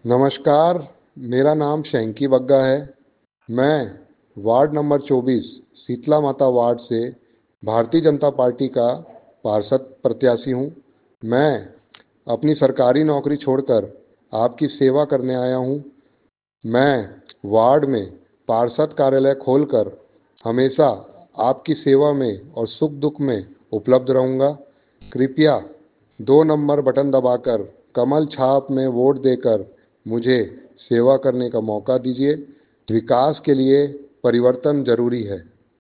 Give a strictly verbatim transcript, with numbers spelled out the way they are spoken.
नमस्कार, मेरा नाम शैंकी बग्गा है। मैं वार्ड नंबर चौबीस शीतला माता वार्ड से भारतीय जनता पार्टी का पार्षद प्रत्याशी हूँ। मैं अपनी सरकारी नौकरी छोड़कर आपकी सेवा करने आया हूँ। मैं वार्ड में पार्षद कार्यालय खोलकर हमेशा आपकी सेवा में और सुख दुख में उपलब्ध रहूँगा। कृपया दो नंबर बटन दबाकर कमल छाप में वोट देकर मुझे सेवा करने का मौका दीजिए। विकास के लिए परिवर्तन जरूरी है।